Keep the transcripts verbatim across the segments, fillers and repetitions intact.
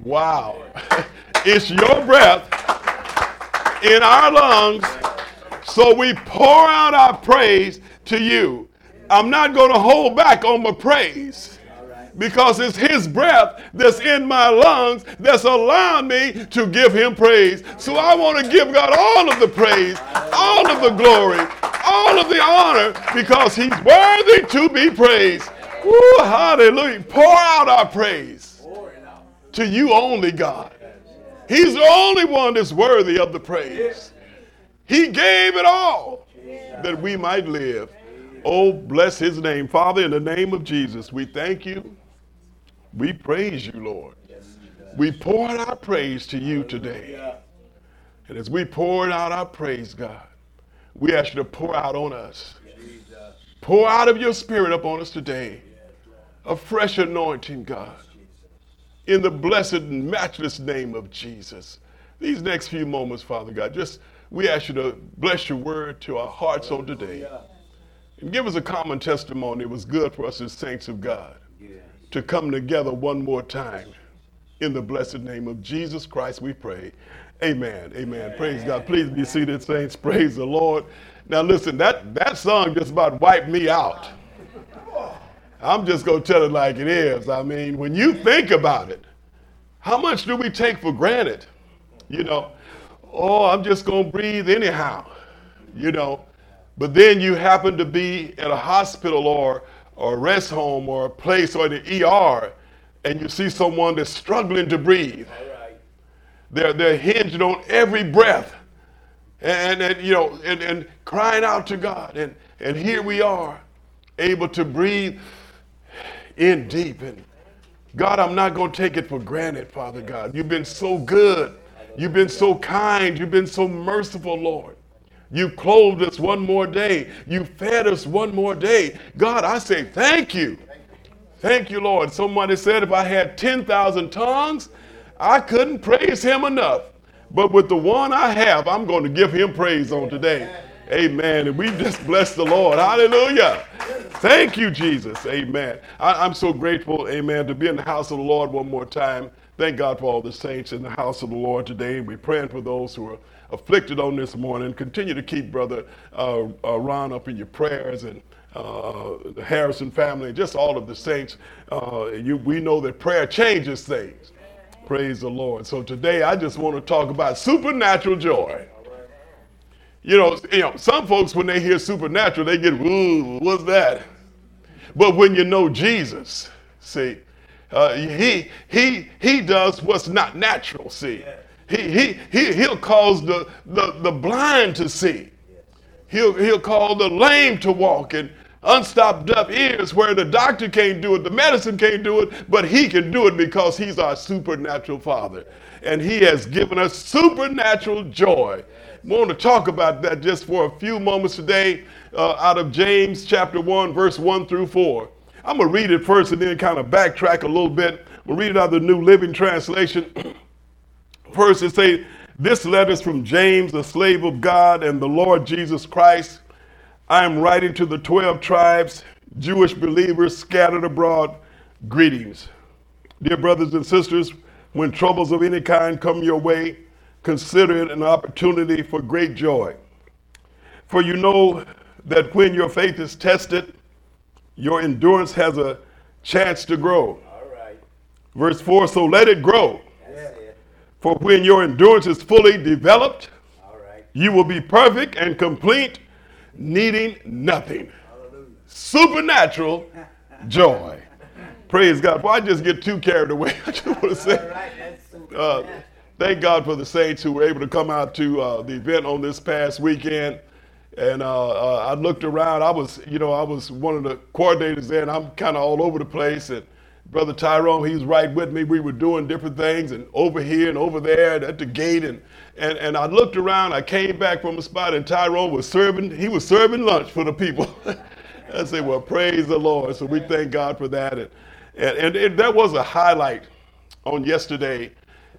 Wow. It's your breath in our lungs, so we pour out our praise to you. I'm not going to hold back on my praise because it's his breath that's in my lungs that's allowing me to give him praise. So I want to give God all of the praise, all of the glory, all of the honor because he's worthy to be praised. Woo, hallelujah. Pour out our praise to you only, God. He's the only one that's worthy of the praise. He gave it all that we might live. Oh, bless his name. Father, in the name of Jesus, we thank you. We praise you, Lord. We pour out our praise to you today. And as we pour out our praise, God, we ask you to pour out on us. Pour out of your spirit upon us today. A fresh anointing, God. In the blessed and matchless name of Jesus. These next few moments, Father God, just we ask you to bless your word to our hearts on today. And give us a common testimony. It was good for us as saints of God to come together one more time. In the blessed name of Jesus Christ we pray. Amen. Amen. Amen. Praise God. Please be seated, saints. Praise the Lord. Now listen, that, that song just about wiped me out. I'm just going to tell it like it is. I mean, when you think about it, how much do we take for granted? You know, oh, I'm just going to breathe anyhow, you know. But then you happen to be at a hospital or, or a rest home or a place or the E R, and you see someone that's struggling to breathe. All right. They're, they're hinged on every breath and, and you know, and, and crying out to God. And, and here we are, able to breathe in deep. And God, I'm not going to take it for granted, Father God. You've been so good. You've been so kind. You've been so merciful, Lord. You clothed us one more day. You fed us one more day. God, I say thank you. Thank you, Lord. Somebody said if I had ten thousand tongues, I couldn't praise him enough. But with the one I have, I'm going to give him praise on today. Amen. And we just bless the Lord. Hallelujah. Thank you, Jesus. Amen. I, I'm so grateful, amen, to be in the house of the Lord one more time. Thank God for all the saints in the house of the Lord today. We're praying for those who are afflicted on this morning. Continue to keep Brother uh, uh, Ron up in your prayers, and uh, the Harrison family, just all of the saints. Uh, you, we know that prayer changes things. Praise the Lord. So today I just want to talk about supernatural joy. You know, you know, some folks, when they hear supernatural, they get, ooh, what's that? But when you know Jesus, see, uh, he he he does what's not natural, see. He he he he'll cause the, the, the blind to see. He'll he'll call the lame to walk, and unstopped deaf ears where the doctor can't do it, the medicine can't do it, but he can do it because he's our supernatural Father. And he has given us supernatural joy. I want to talk about that just for a few moments today uh, out of James chapter one, verse one through four. I'm going to read it first and then kind of backtrack a little bit. We'll read it out of the New Living Translation. First, it says, this letter is from James, the slave of God and the Lord Jesus Christ. I am writing to the twelve tribes, Jewish believers scattered abroad. Greetings. Dear brothers and sisters, when troubles of any kind come your way, consider it an opportunity for great joy. For you know that when your faith is tested, your endurance has a chance to grow. All right. Verse four, so let it grow. That's it. For when your endurance is fully developed, all right, you will be perfect and complete, needing nothing. Hallelujah. Supernatural joy. Praise God. Well, I just get too carried away. I just want to say, all right, that's uh, thank God for the saints who were able to come out to uh, the event on this past weekend. And uh, uh, I looked around. I was, you know, I was one of the coordinators there, and I'm kind of all over the place. And Brother Tyrone, he was right with me. We were doing different things, and over here and over there and at the gate. And, and, and I looked around. I came back from a spot, and Tyrone was serving. He was serving lunch for the people. I said, well, praise the Lord. So we thank God for that. And, and, and it, that was a highlight on yesterday.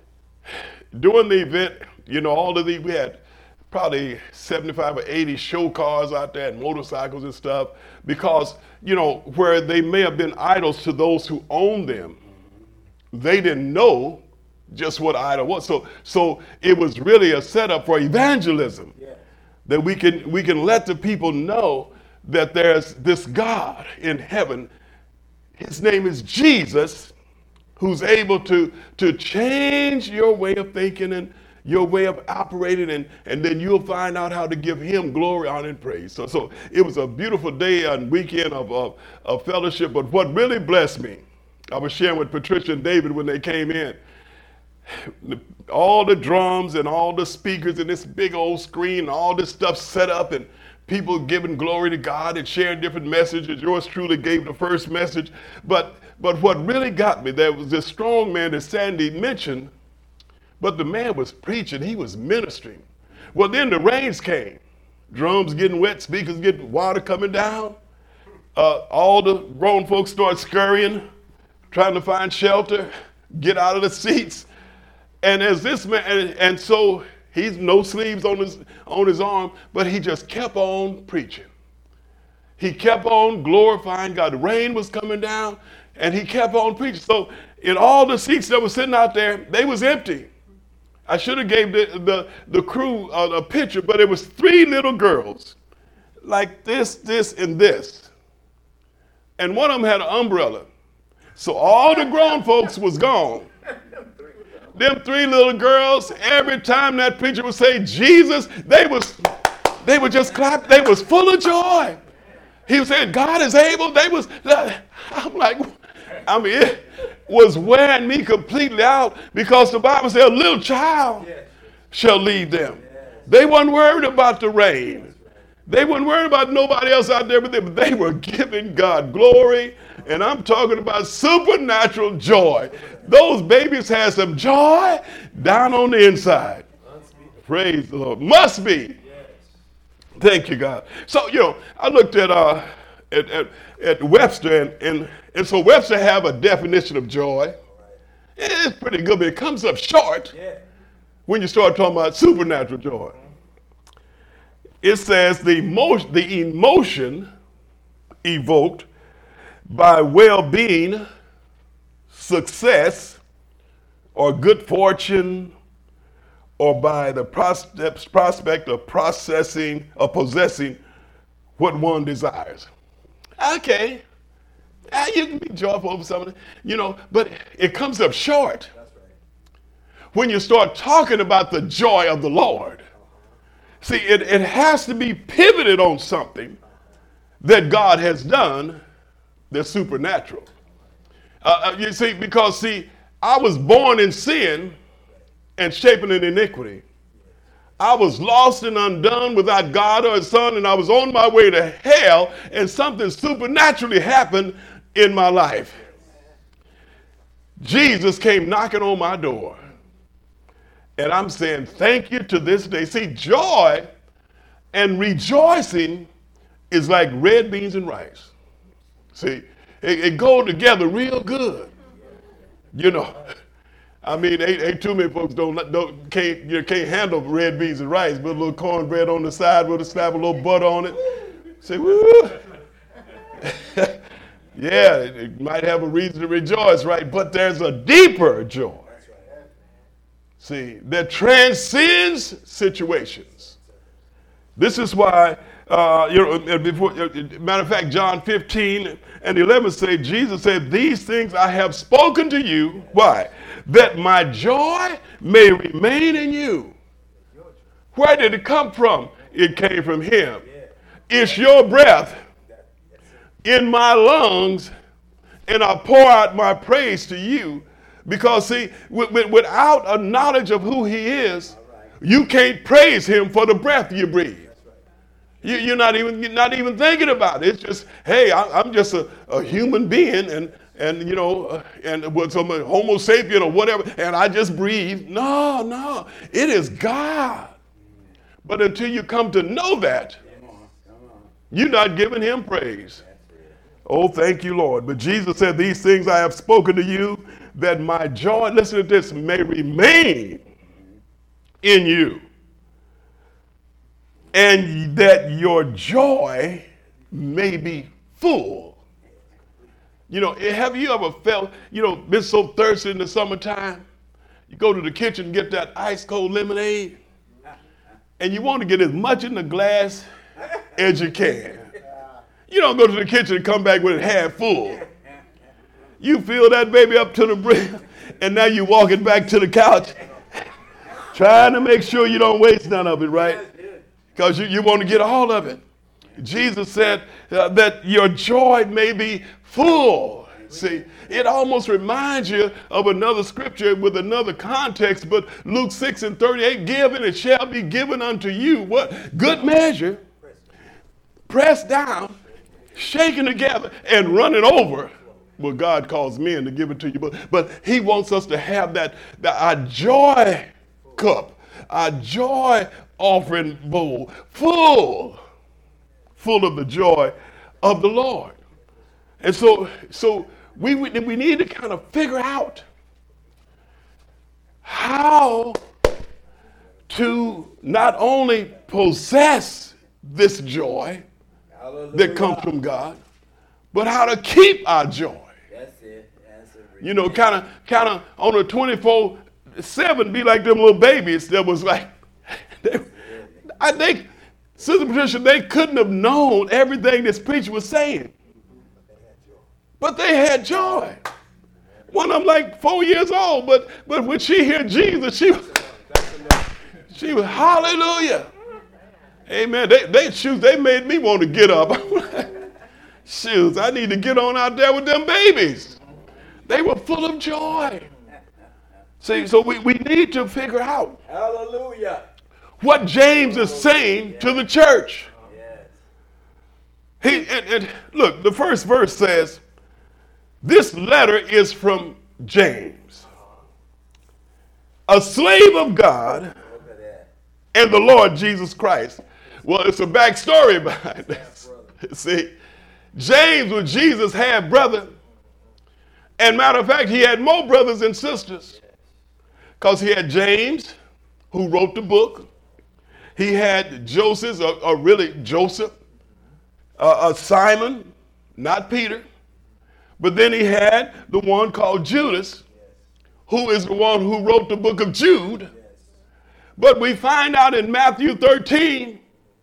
During the event, you know, all of the, we had probably seventy-five or eighty show cars out there and motorcycles and stuff, because, you know, where they may have been idols to those who owned them, they didn't know just what idol was. So, so it was really a setup for evangelism, yeah. that we can we can let the people know that there's this God in heaven. His name is Jesus, who's able to to change your way of thinking and your way of operating, and, and then you'll find out how to give him glory, honor, and praise. So, so it was a beautiful day and weekend of, of, of fellowship. But what really blessed me, I was sharing with Patricia and David when they came in, all the drums and all the speakers and this big old screen and all this stuff set up and people giving glory to God and sharing different messages. Yours truly gave the first message. But, but what really got me, there was this strong man that Sandy mentioned, but the man was preaching, he was ministering. Well, then the rains came. Drums getting wet, speakers getting water coming down. Uh, all the grown folks start scurrying, trying to find shelter, get out of the seats. And as this man, and, and so he's no sleeves on his, on his arm, but he just kept on preaching. He kept on glorifying God. The rain was coming down, and he kept on preaching. So in all the seats that were sitting out there, they was empty. I should have gave the, the, the crew a, a picture, but it was three little girls, like this, this, and this. And one of them had an umbrella. So all the grown folks was gone. Them three little girls, every time that preacher would say Jesus, they was they would just clap. They was full of joy. He was saying, God is able. They was, I'm like, I mean, it was wearing me completely out, because the Bible said a little child shall lead them. They weren't worried about the rain. They weren't worried about nobody else out there, but they, but they were giving God glory. And I'm talking about supernatural joy. Those babies had some joy down on the inside. Praise the Lord. Must be. Thank you, God. So, you know, I looked at uh, at, at, at Webster, and, and, and so Webster have a definition of joy. It's pretty good, but it comes up short when you start talking about supernatural joy. It says the emotion, the emotion evoked by well-being, success, or good fortune, or by the prospect of processing or possessing what one desires. Okay, ah, you can be joyful over something, you know, but it comes up short when you start talking about the joy of the Lord. See, it, it has to be pivoted on something that God has done that's supernatural. Uh, you see, because see, I was born in sin and shaping in iniquity. I was lost and undone without God or his son, and I was on my way to hell, and something supernaturally happened in my life. Jesus came knocking on my door. And I'm saying thank you to this day. See, joy and rejoicing is like red beans and rice. See, it, it go together real good. You know, I mean, ain't, ain't too many folks don't, don't can't you can't handle red beans and rice, but a little cornbread on the side with a slap a little butter on it. Say, woo! Yeah, it, it might have a reason to rejoice, right? But there's a deeper joy. See, that transcends situations. This is why, uh, you know, before, matter of fact, John fifteen and eleven say, Jesus said, these things I have spoken to you. Why? That my joy may remain in you. Where did it come from? It came from him. It's your breath in my lungs, and I pour out my praise to you. Because, see, w- w- without a knowledge of who he is, you can't praise him for the breath you breathe. You, you're not even you're not even thinking about it. It's just, hey, I, I'm just a, a human being, and and you know, uh, and with some Homo sapien or whatever, and I just breathe. No, no, it is God. But until you come to know that, you're not giving him praise. Oh, thank you, Lord. But Jesus said, these things I have spoken to you, that my joy, listen to this, may remain in you, and that your joy may be full. You know, have you ever felt, you know, been so thirsty in the summertime? You go to the kitchen and get that ice cold lemonade, and you want to get as much in the glass as you can. You don't go to the kitchen and come back with it half full. You fill that baby up to the brim, and now you're walking back to the couch, trying to make sure you don't waste none of it, right? Because you, you want to get all of it. Jesus said uh, that your joy may be full. See, it almost reminds you of another scripture with another context, but Luke six and thirty-eight, give and it shall be given unto you. What? Good measure, pressed down, shaken together, and running over. Well, God calls men to give it to you, but, but he wants us to have that, that our joy cup, our joy offering bowl, full, full of the joy of the Lord. And so, so we, we need to kind of figure out how to not only possess this joy Hallelujah. That comes from God, but how to keep our joy. That's it. That's it. You know, kind of, kind of on a twenty-four seven, be like them little babies that was like, they, I think, Sister Patricia, they couldn't have known everything this preacher was saying. But they had joy. One of them like four years old, but but when she heard Jesus, she was, she was hallelujah. Amen. They they shoot, they made me want to get up. Shoes, I need to get on out there with them babies. They were full of joy. See, so we, we need to figure out hallelujah what James is saying to the church. He and, and look, the first verse says, this letter is from James, a slave of God and the Lord Jesus Christ. Well, it's a backstory behind this. See, James was Jesus' half brother. And matter of fact, he had more brothers and sisters. Because he had James, who wrote the book. He had Joseph, or, or really Joseph, uh, uh, Simon, not Peter. But then he had the one called Judas, who is the one who wrote the book of Jude. But we find out in Matthew thirteen,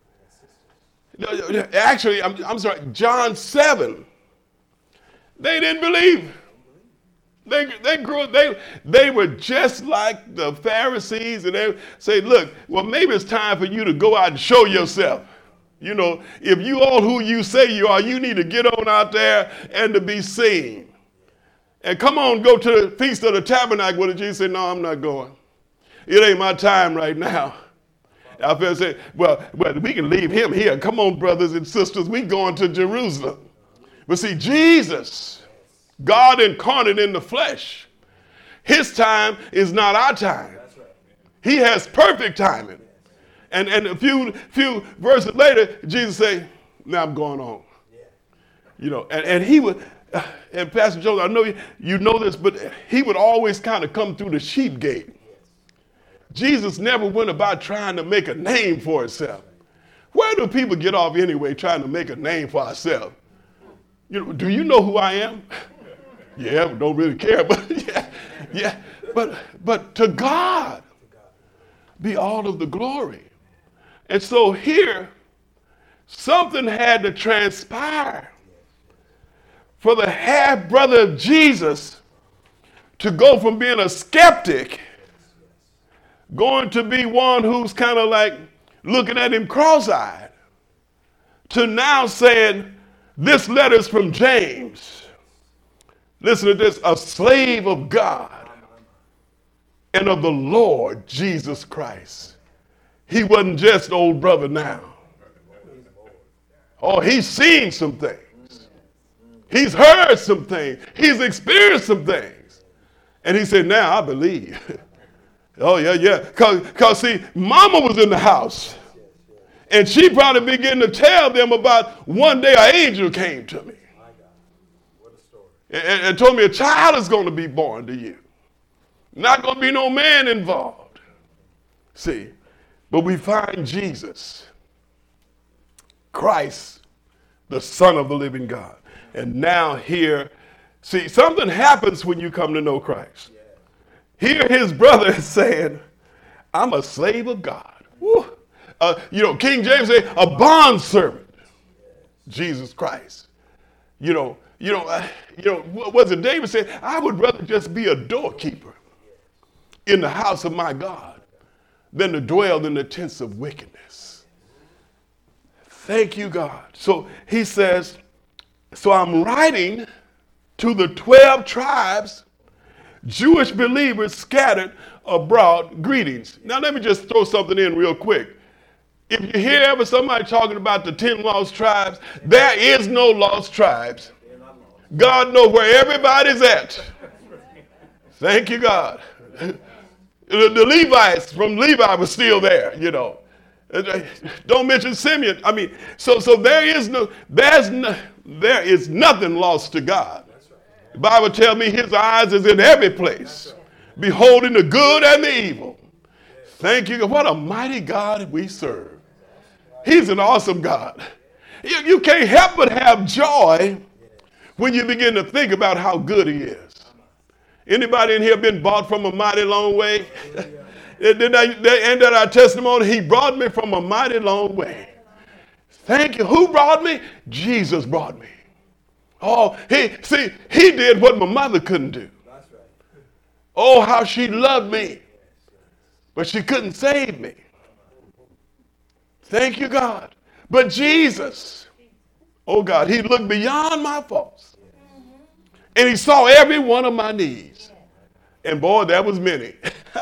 actually, I'm, I'm sorry, John seven, they didn't believe. They, they grew up, they, they were just like the Pharisees, and they say, look, well, maybe it's time for you to go out and show yourself. You know, if you are who you say you are, you need to get on out there and to be seen. And come on, go to the Feast of the Tabernacle. What did Jesus say? No, I'm not going. It ain't my time right now. I feel say, well, well, we can leave him here. Come on, brothers and sisters, we going to Jerusalem. But see, Jesus, God incarnate in the flesh, his time is not our time. He has perfect timing. And, and a few few verses later, Jesus say, now I'm going on. You know, and, and he would, uh, and Pastor Jones, I know you, you know this, but he would always kind of come through the sheep gate. Jesus never went about trying to make a name for himself. Where do people get off anyway trying to make a name for ourselves? You know, do you know who I am? Yeah, but don't really care, but yeah, yeah. But but to God be all of the glory. And so here, something had to transpire for the half-brother of Jesus to go from being a skeptic, going to be one who's kind of like looking at him cross-eyed, to now saying, this letter's from James. Listen to this, a slave of God and of the Lord Jesus Christ. He wasn't just old brother now. Oh, he's seen some things. He's heard some things. He's experienced some things. And he said, now I believe. Oh, yeah, yeah. Because, see, mama was in the house. And she probably began to tell them about one day an angel came to me. And, and told me a child is going to be born to you. Not going to be no man involved. See, but we find Jesus, Christ, the Son of the living God. And now here, see, something happens when you come to know Christ. Here his brother is saying, I'm a slave of God. Woo. Uh, you know, King James say a bond servant, Jesus Christ. You know, you know, uh, you know, what was it David said? I would rather just be a doorkeeper in the house of my God than to dwell in the tents of wickedness. Thank you, God. So he says, so I'm writing to the twelve tribes, Jewish believers scattered abroad, greetings. Now let me just throw something in real quick. If you hear ever somebody talking about the ten lost tribes, there is no lost tribes. God knows where everybody's at. Thank you, God. The, the Levites from Levi was still there, you know. Don't mention Simeon. I mean, so so there is no, there's no, there is nothing lost to God. The Bible tells me his eyes is in every place, beholding the good and the evil. Thank you. What a mighty God we serve. He's an awesome God. You, you can't help but have joy when you begin to think about how good he is. Anybody in here been bought from a mighty long way? Did I, they end that our testimony? He brought me from a mighty long way. Thank you. Who brought me? Jesus brought me. Oh, he see, he did what my mother couldn't do. Oh, how she loved me, but she couldn't save me. Thank you, God. But Jesus, oh God, he looked beyond my faults, and he saw every one of my needs. And boy, that was many.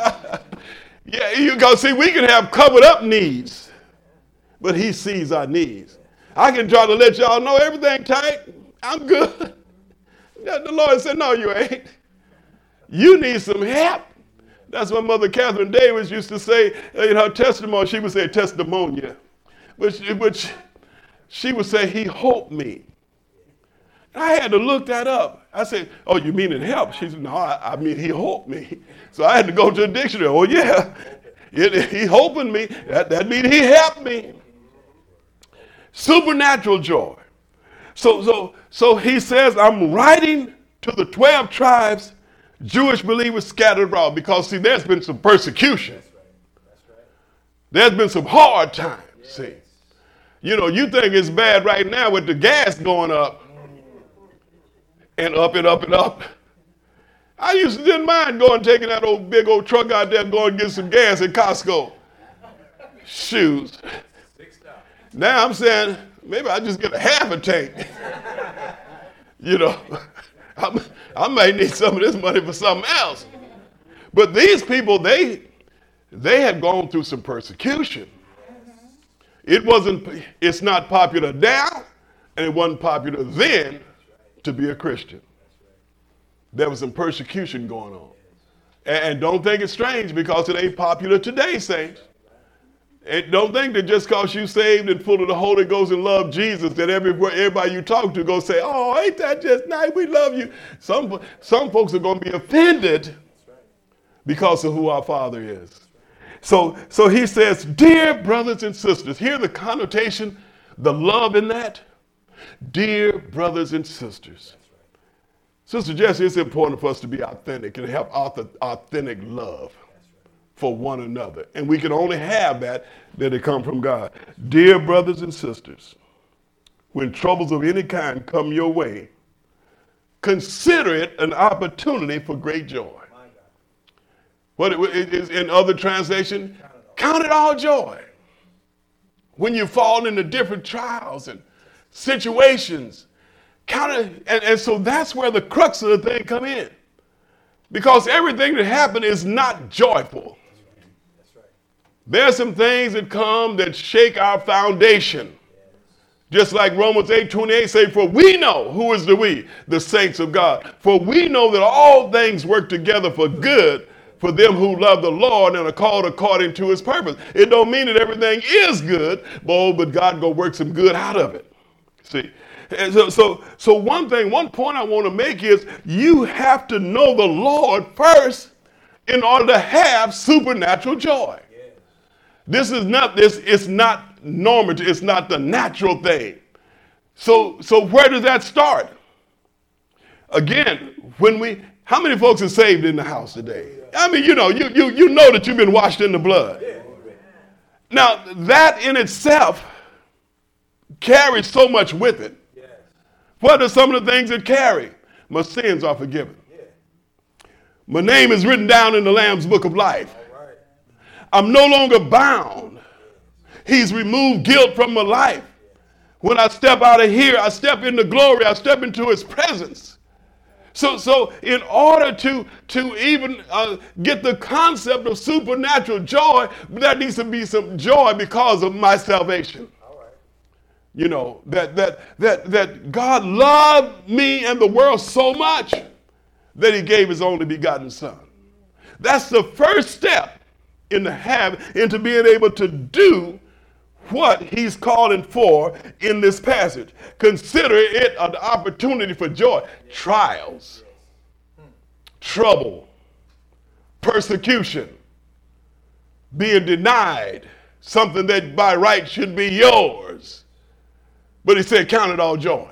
Yeah, you go see, we can have covered up needs, but he sees our needs. I can try to let y'all know everything tight. I'm good. The Lord said, no, you ain't. You need some help. That's what Mother Catherine Davis used to say in her testimony. She would say testimonia. But she, but she, she would say, he helped me. I had to look that up. I said, oh, you mean it helped? She said, no, I, I mean he helped me. So I had to go to the dictionary. Oh, yeah, it, he helping me. That, that means he helped me. Supernatural joy. So, so, so he says, I'm writing to the twelve tribes, Jewish believers scattered abroad, because see, there's been some persecution. There's been some hard times. See, you know, you think it's bad right now with the gas going up and up and up and up. I used to didn't mind going taking that old big old truck out there, going and get some gas at Costco. Shoes. Now I'm saying maybe I just get a half a tank. You know, I'm, I might need some of this money for something else. But these people, they they had gone through some persecution. It wasn't, it's not popular now, and it wasn't popular then to be a Christian. There was some persecution going on. And, and don't think it's strange because it ain't popular today, saints. And don't think that just because you saved and full of the Holy Ghost and love Jesus, that everywhere, everybody you talk to go say, oh, ain't that just nice? We love you. Some, some folks are going to be offended because of who our Father is. So, so he says, dear brothers and sisters, hear the connotation, the love in that. Dear brothers and sisters. Sister Jessie, it's important for us to be authentic and have authentic love for one another. And we can only have that that it come from God. Dear brothers and sisters, when troubles of any kind come your way, consider it an opportunity for great joy. What it is in other translation, count it all joy. When you fall into different trials and situations, count it, and, and so that's where the crux of the thing come in. Because everything that happened is not joyful. There's some things that come that shake our foundation. Just like Romans eight twenty-eight say, for we know, who is the we? The saints of God. For we know that all things work together for good for them who love the Lord and are called according to his purpose. It don't mean that everything is good, but, oh, but God go work some good out of it. See? And so, so, so one thing, one point I want to make is you have to know the Lord first in order to have supernatural joy. This is not this, it's not normative, it's not the natural thing. So, so where does that start? Again, when we, How many folks are saved in the house today? I mean, you know, you, you, you know that you've been washed in the blood. Now, that in itself carries so much with it. What are some of the things it carry? My sins are forgiven. My name is written down in the Lamb's book of life. I'm no longer bound. He's removed guilt from my life. When I step out of here, I step into glory. I step into his presence. So, so in order to, to even uh, get the concept of supernatural joy, there needs to be some joy because of my salvation. All right. You know, that, that, that, that God loved me and the world so much that he gave his only begotten son. That's the first step in the habit, into being able to do what he's calling for in this passage. Consider it an opportunity for joy. Trials, trouble, persecution, being denied something that by right should be yours. But he said, count it all joy.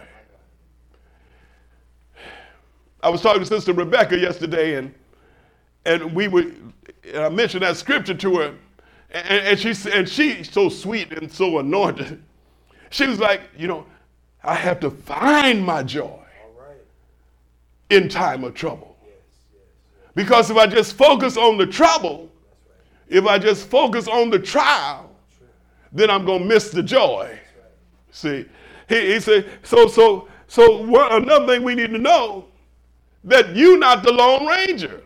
I was talking to Sister Rebecca yesterday, and and we were, and I mentioned that scripture to her. And, and she and she's so sweet and so anointed. She was like, you know, I have to find my joy right. in time of trouble. Yes, yes, yes. Because if I just focus on the trouble, right. if I just focus on the trial, then I'm gonna miss the joy. Right. See, he, he said, so so so what, another thing we need to know that you're not the Lone Ranger.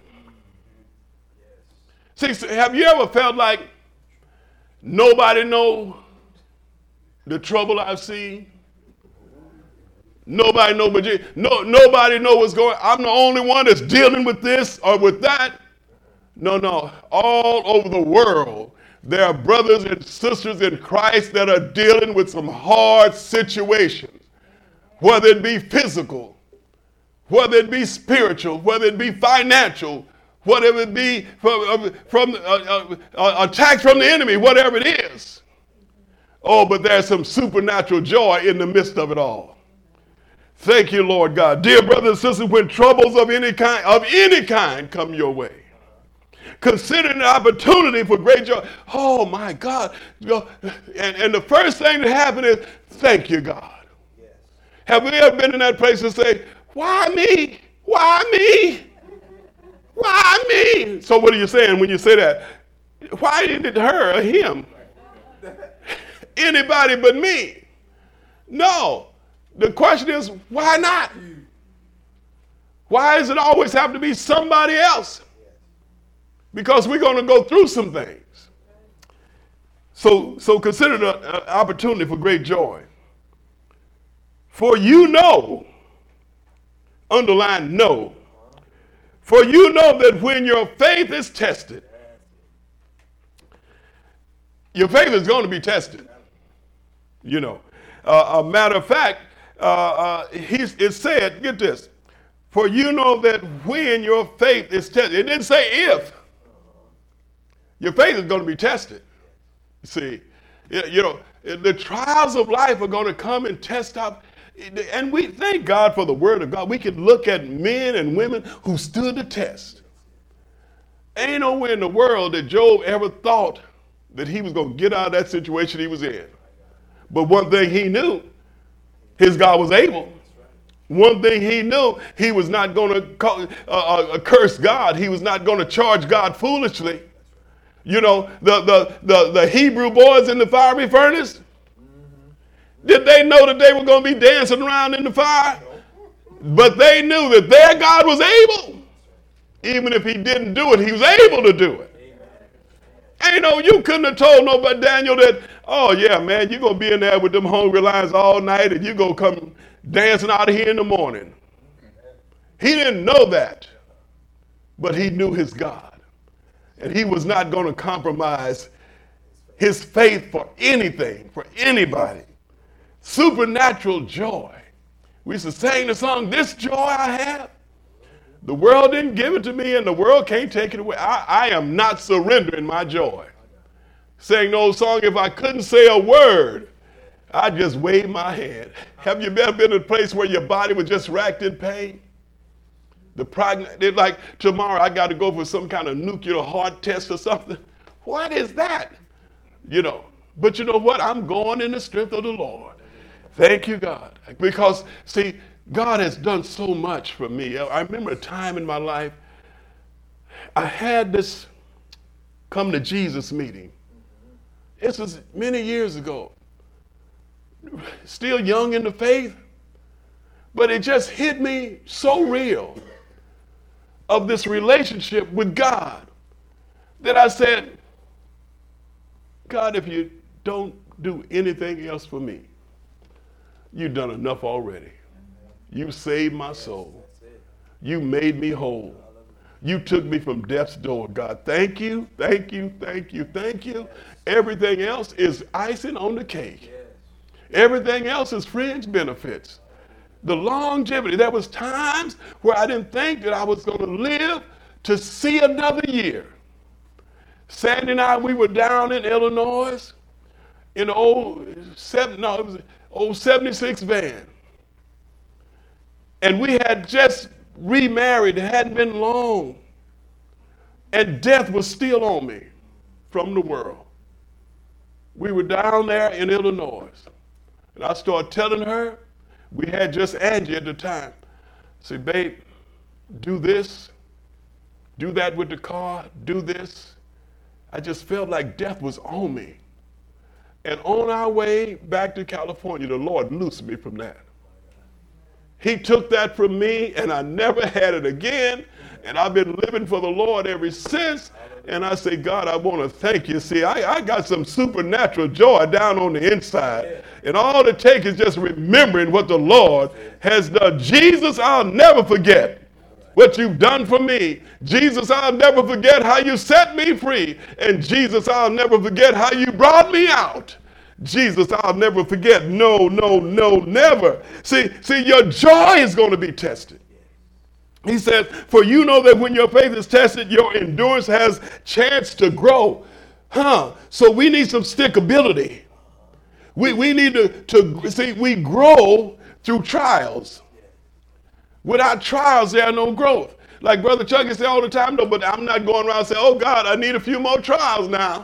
Yes. See, have you ever felt like nobody know the trouble I've seen? Nobody know but you. No, nobody know what's going on. I'm the only one that's dealing with this or with that. No, no. All over the world, there are brothers and sisters in Christ that are dealing with some hard situations, whether it be physical, whether it be spiritual, whether it be financial, whatever it be from, from uh, uh, uh, attacks from the enemy, whatever it is. Oh, but there's some supernatural joy in the midst of it all. Thank you, Lord God. Dear brothers and sisters, when troubles of any kind, of any kind come your way, consider an opportunity for great joy. Oh my God. And, and the first thing that happens is, thank you, God. Yes. Have we ever been in that place to say, why me? Why me? Why me? So what are you saying when you say that? Why isn't it her or him? Anybody but me? No. The question is, why not? Why does it always have to be somebody else? Because we're going to go through some things. So, so consider the opportunity for great joy. For you know, underline know, for you know that when your faith is tested, your faith is going to be tested. You know, uh, a matter of fact, uh, uh, he's, it said, get this, for you know that when your faith is tested, it didn't say if, your faith is going to be tested. See, you know, the trials of life are going to come and test out. And we thank God for the word of God. We can look at men and women who stood the test. Ain't nowhere in the world that Job ever thought that he was going to get out of that situation he was in. But one thing he knew, his God was able. One thing he knew, he was not going to call, uh, uh, curse God. He was not going to charge God foolishly. You know, the, the, the, the Hebrew boys in the fiery furnace, did they know that they were going to be dancing around in the fire? But they knew that their God was able. Even if he didn't do it, he was able to do it. Ain't no, you couldn't have told nobody, Daniel, that, oh yeah, man, you're going to be in there with them hungry lions all night and you're going to come dancing out of here in the morning. He didn't know that, but he knew his God. And he was not going to compromise his faith for anything, for anybody. Supernatural joy. We used to sing the song, this joy I have. The world didn't give it to me and the world can't take it away. I, I am not surrendering my joy. Sang the old song, if I couldn't say a word, I'd just wave my hand. Have you ever been in a place where your body was just racked in pain? The progn- they're like, tomorrow I got to go for some kind of nuclear heart test or something. What is that? You know, but you know what? I'm going in the strength of the Lord. Thank you, God. Because, see, God has done so much for me. I remember a time in my life, I had this come to Jesus meeting. This was many years ago. Still young in the faith, but it just hit me so real of this relationship with God that I said, God, if you don't do anything else for me, you've done enough already. You saved my soul. You made me whole. You took me from death's door, God. Thank you, thank you, thank you, thank you. Everything else is icing on the cake. Everything else is fringe benefits. The longevity. There was times where I didn't think that I was going to live to see another year. Sandy and I, we were down in Illinois in the old seven, no, it was an old seventy-six van. And we had just remarried. It hadn't been long. And death was still on me from the world. We were down there in Illinois. And I started telling her, we had just Angie at the time. I said, babe, do this, do that with the car, do this. I just felt like death was on me. And on our way back to California, the Lord loosed me from that. He took that from me, and I never had it again. And I've been living for the Lord ever since. And I say, God, I want to thank you. See, I, I got some supernatural joy down on the inside. And all it takes is just remembering what the Lord has done. Jesus, I'll never forget what you've done for me. Jesus, I'll never forget how you set me free. And Jesus, I'll never forget how you brought me out. Jesus, I'll never forget. No, no, no, never. See, see, your joy is going to be tested. He says, for you know that when your faith is tested, your endurance has chance to grow. Huh? So we need some stickability. We, we need to, to, see, we grow through trials. Without trials, there are no growth. Like Brother Chucky say all the time, no, but I'm not going around saying, oh God, I need a few more trials now.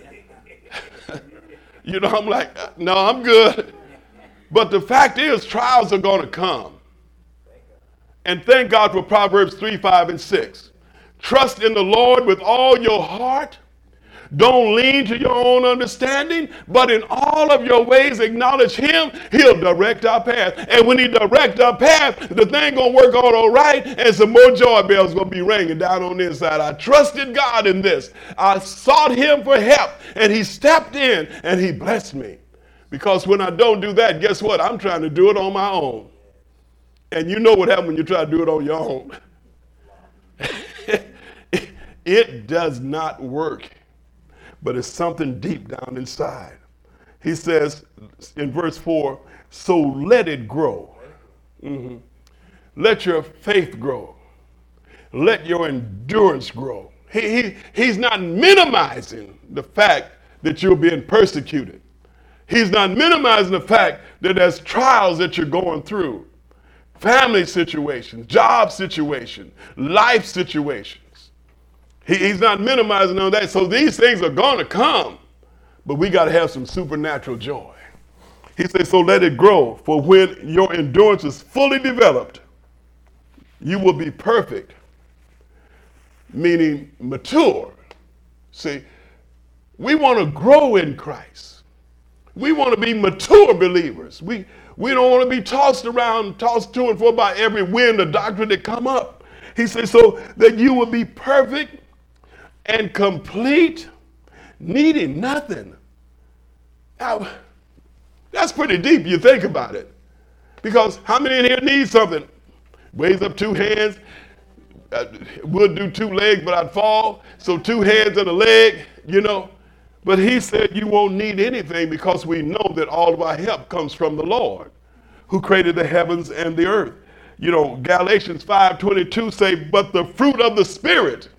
You know, I'm like, no, I'm good. But the fact is, trials are going to come. And thank God for Proverbs three, five, and six. Trust in the Lord with all your heart. Don't lean to your own understanding, but in all of your ways acknowledge him. He'll direct our path. And when he directs our path, the thing going to work out all right, and some more joy bells going to be ringing down on the inside. I trusted God in this. I sought him for help, and he stepped in, and he blessed me. Because when I don't do that, guess what? I'm trying to do it on my own. And you know what happens when you try to do it on your own. It does not work. But it's something deep down inside. He says in verse four, so let it grow. Mm-hmm. Let your faith grow. Let your endurance grow. He, he, he's not minimizing the fact that you're being persecuted. He's not minimizing the fact that there's trials that you're going through. Family situations, job situations, life situations. He, he's not minimizing on that. So these things are going to come, but we got to have some supernatural joy. He says, so let it grow, for when your endurance is fully developed, you will be perfect, meaning mature. See, we want to grow in Christ. We want to be mature believers. We, we don't want to be tossed around, tossed to and fro by every wind of doctrine that come up. He says, so that you will be perfect and complete, needing nothing. Now, that's pretty deep, you think about it. Because how many in here need something? Raise up two hands. I would do two legs, but I'd fall. So two hands and a leg, you know. But he said you won't need anything because we know that all of our help comes from the Lord who created the heavens and the earth. You know, Galatians five twenty-two say, but the fruit of the Spirit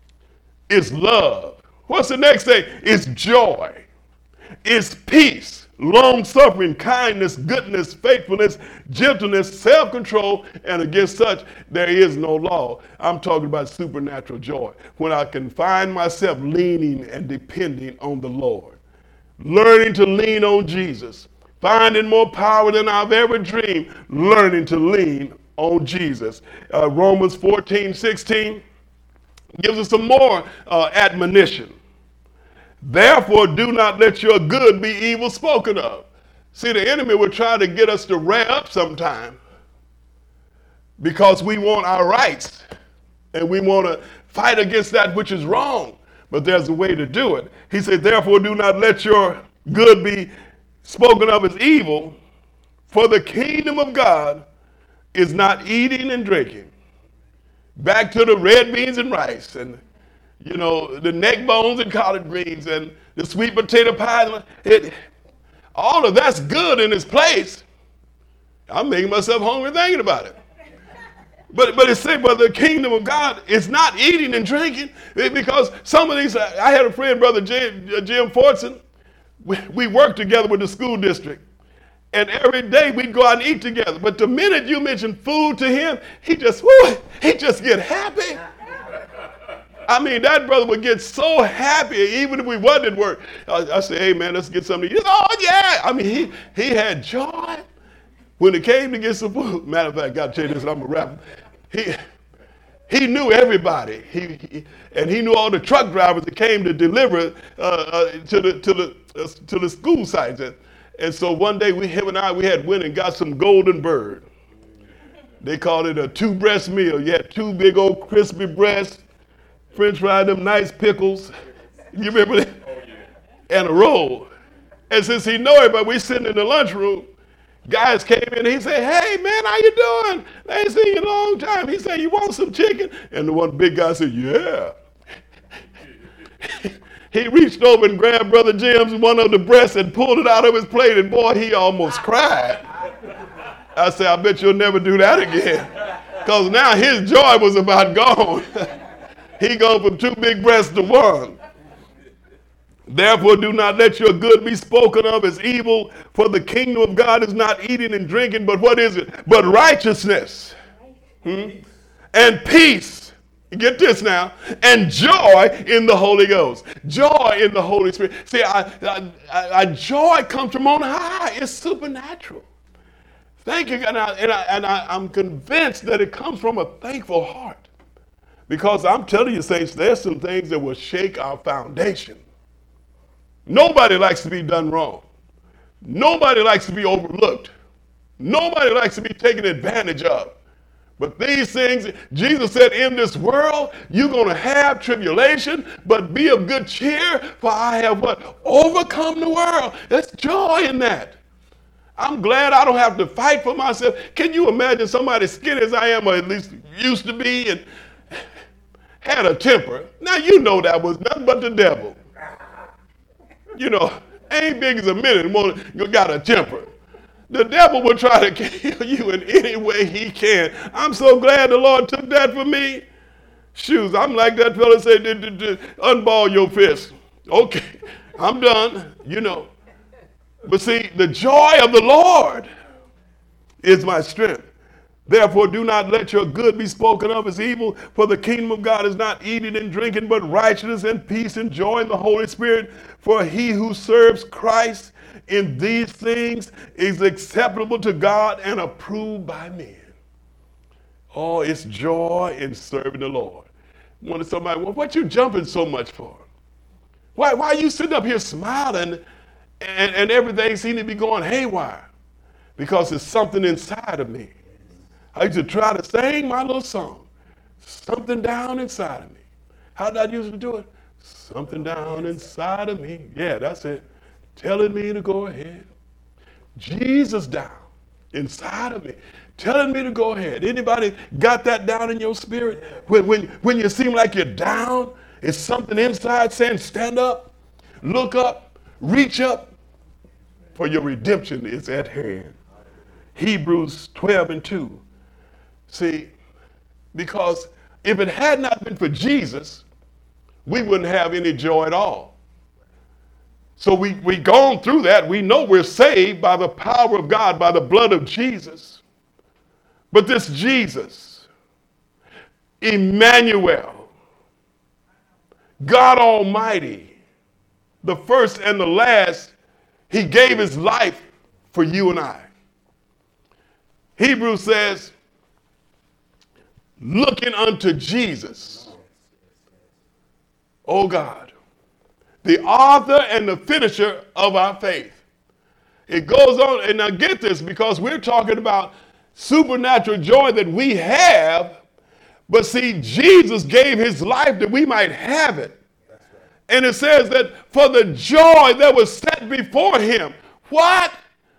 is love. What's the next thing? It's joy. It's peace. long-suffering, kindness, goodness, faithfulness, gentleness, self-control, and against such there is no law. I'm talking about supernatural joy, when I can find myself leaning and depending on the Lord, learning to lean on Jesus, finding more power than I've ever dreamed, learning to lean on Jesus. Uh, Romans fourteen sixteen gives us some more uh, admonition. Therefore, do not let your good be evil spoken of. See, the enemy will try to get us to rear up sometime because we want our rights and we want to fight against that which is wrong. But there's a way to do it. He said, therefore, do not let your good be spoken of as evil, for the kingdom of God is not eating and drinking. Back to the red beans and rice and you know, the neck bones and collard greens and the sweet potato pie. It, all of that's good in its place. I'm making myself hungry thinking about it. But but it said, but the kingdom of God is not eating and drinking, because some of these, I had a friend, Brother Jim, Jim Fortson. We, we worked together with the school district. And every day we'd go out and eat together. But the minute you mention food to him, he just, whoo, he just get happy. I mean, that brother would get so happy, even if we wasn't at work. I, I say, hey, man, let's get something to eat. Oh, yeah. I mean, he, he had joy when it came to get some food. Matter of fact, I got to tell you this, I'm a rapper. He, he knew everybody. He, he, and he knew all the truck drivers that came to deliver uh, uh, to the to the, uh, to the school sites. And, and so one day, we, him and I, we had went and got some golden bird. They called it a two-breast meal. You had two big old crispy breasts, French fries, them nice pickles, you remember that? Oh, yeah. And a roll. And since he know everybody, we sitting in the lunchroom, guys came in and he said, hey man, how you doing? They ain't seen you in a long time. He said, you want some chicken? And the one big guy said, yeah. He reached over and grabbed Brother Jim's one of the breasts and pulled it out of his plate, and boy, he almost cried. I said, I bet you'll never do that again. Because now his joy was about gone. He gone from two big breasts to one. Therefore, do not let your good be spoken of as evil, for the kingdom of God is not eating and drinking, but what is it? But righteousness, hmm? and peace. Get this now, and joy in the Holy Ghost. Joy in the Holy Spirit. See, I, I, I, joy comes from on high. It's supernatural. Thank you, and, I, and, I, and I, I'm convinced that it comes from a thankful heart. Because I'm telling you, saints, there's some things that will shake our foundation. Nobody likes to be done wrong. Nobody likes to be overlooked. Nobody likes to be taken advantage of. But these things, Jesus said, in this world, you're going to have tribulation, but be of good cheer, for I have what? Overcome the world. There's joy in that. I'm glad I don't have to fight for myself. Can you imagine somebody skinny as I am, or at least used to be, and had a temper? Now you know that was nothing but the devil. You know, ain't big as a minute, more you got a temper. The devil will try to kill you in any way he can. I'm so glad the Lord took that for me. Shoes, I'm like that fella said, unball your fist. Okay, I'm done, you know. But see, the joy of the Lord is my strength. Therefore, do not let your good be spoken of as evil, for the kingdom of God is not eating and drinking, but righteousness and peace and joy in the Holy Spirit. For he who serves Christ in these things is acceptable to God and approved by men. Oh, it's joy in serving the Lord. Wanted somebody, well, what you jumping so much for? Why, why are you sitting up here smiling and, and everything seems to be going haywire? Because there's something inside of me. I used to try to sing my little song. Something down inside of me. How did I used to do it? Something down inside of me. Yeah, that's it. Telling me to go ahead. Jesus down inside of me. Telling me to go ahead. Anybody got that down in your spirit? When, when, when you seem like you're down, it's something inside saying, stand up, look up, reach up, for your redemption is at hand. Hebrews twelve and two. See, because if it had not been for Jesus, we wouldn't have any joy at all. So we, we gone through that. We know we're saved by the power of God, by the blood of Jesus. But this Jesus, Emmanuel, God Almighty, the first and the last, he gave his life for you and I. Hebrews says, looking unto Jesus, oh God, the author and the finisher of our faith. It goes on, and now get this, because we're talking about supernatural joy that we have, but see, Jesus gave his life that we might have it. And it says that for the joy that was set before him. What?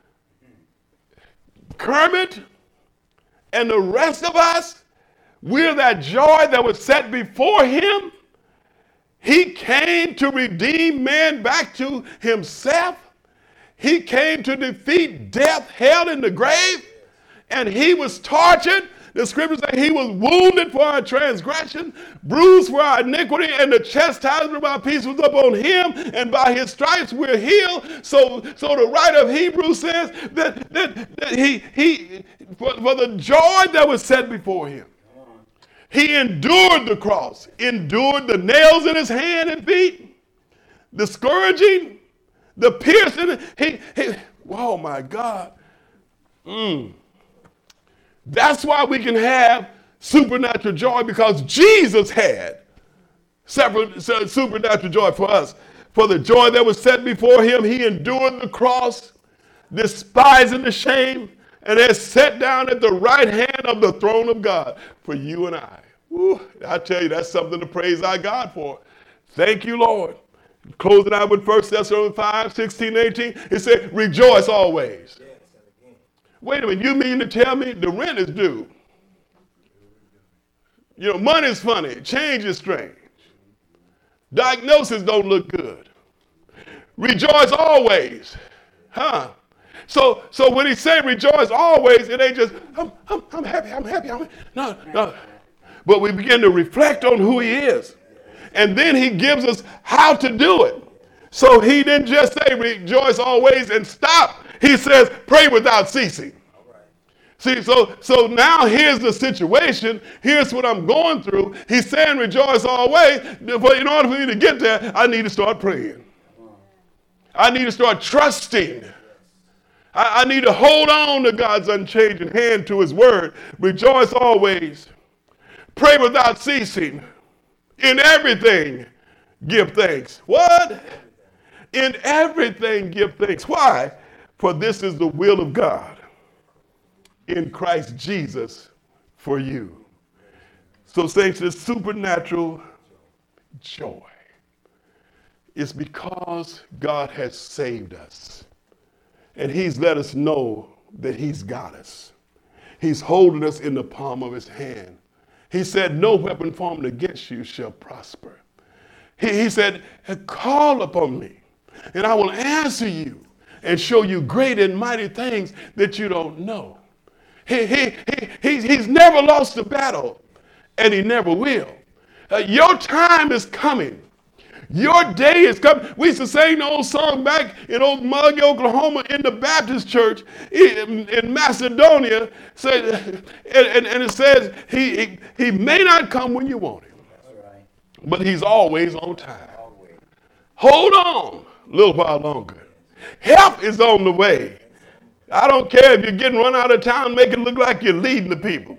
Kermit and the rest of us, we're that joy that was set before him. He came to redeem man back to himself. He came to defeat death, hell, and the grave. And he was tortured. The scriptures say he was wounded for our transgression, bruised for our iniquity, and the chastisement of our peace was upon him, and by his stripes we're healed. So, so the writer of Hebrews says that, that, that he, he for, for the joy that was set before him, he endured the cross, endured the nails in his hand and feet, the scourging, the piercing. He, he oh my God. Mm. That's why we can have supernatural joy, because Jesus had separate, supernatural joy for us. For the joy that was set before him, he endured the cross, despising the shame, and has sat down at the right hand of the throne of God for you and I. Woo, I tell you, that's something to praise our God for. Thank you, Lord. Closing out with First Thessalonians five, sixteen, eighteen, it said, rejoice always. Wait a minute, you mean to tell me the rent is due? You know, money's funny, change is strange. Diagnosis don't look good. Rejoice always. Huh? So so when he say rejoice always, it ain't just, I'm, I'm, I'm happy, I'm happy, I'm happy. No, no. But we begin to reflect on who he is. And then he gives us how to do it. So he didn't just say rejoice always and stop. He says, pray without ceasing. See, so so now here's the situation. Here's what I'm going through. He's saying rejoice always. But in order for me to get there, I need to start praying. I need to start trusting. I, I need to hold on to God's unchanging hand, to his word. Rejoice always. Pray without ceasing. In everything, give thanks. What? In everything, give thanks. Why? For this is the will of God in Christ Jesus for you. So saints, this supernatural joy is because God has saved us. And he's let us know that he's got us. He's holding us in the palm of his hand. He said, no weapon formed against you shall prosper. He, he said, call upon me, and I will answer you and show you great and mighty things that you don't know. He, he, he, he's, he's never lost a battle, and he never will. Uh, your time is coming. Your day is coming. We used to sing the old song back in old Muggy, Oklahoma, in the Baptist church in, in Macedonia. Say, and, and, and it says, he, he, he may not come when you want him, right, but he's always on time. Always. Hold on a little while longer. Help is on the way. I don't care if you're getting run out of town, make it look like you're leading the people.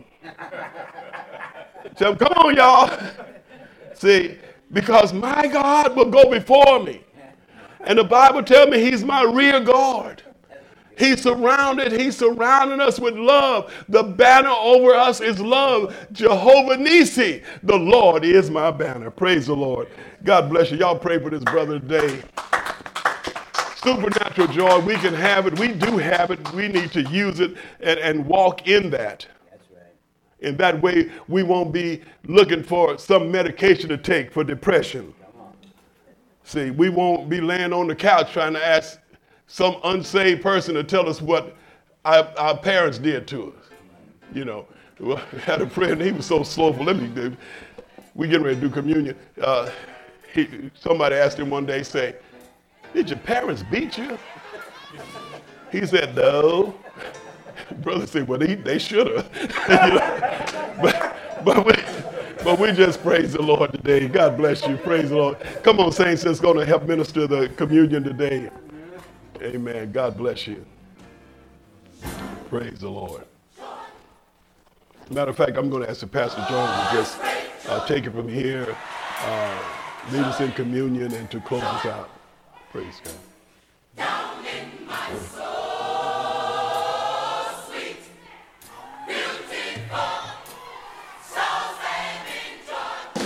So come on, y'all. See, because my God will go before me. And the Bible tells me he's my rear guard. He's surrounded, he's surrounding us with love. The banner over us is love. Jehovah Nissi, the Lord is my banner. Praise the Lord. God bless you. Y'all pray for this brother today. Supernatural joy, we can have it. We do have it. We need to use it and, and walk in that. In that way, we won't be looking for some medication to take for depression. See, we won't be laying on the couch trying to ask some unsaved person to tell us what our, our parents did to us. You know, I had a friend, he was so slowful. Let me, we getting ready to do communion. Uh, he, somebody asked him one day, say, Did your parents beat you? He said, no. Brother said, well, they, they should have. You know? but, but, we, but we just praise the Lord today. God bless you. Praise the Lord. Come on, saints, that's going to help minister the communion today. Amen. God bless you. Praise the Lord. Matter of fact, I'm going to ask the Pastor Jones to just uh, take it from here, uh, lead us in communion, and to close us out. Praise God. Down in my soul, sweet, beautiful, soul-saving joy.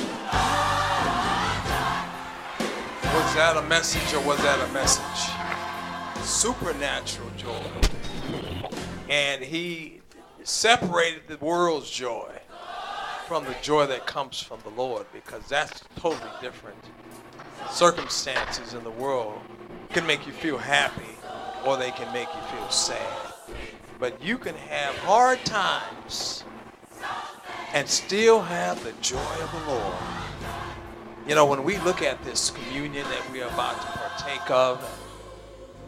Was that a message or was that a message? Supernatural joy. And he separated the world's joy from the joy that comes from the Lord, because that's totally different. Circumstances in the world can make you feel happy or they can make you feel sad. But you can have hard times and still have the joy of the Lord. You know, when we look at this communion that we are about to partake of,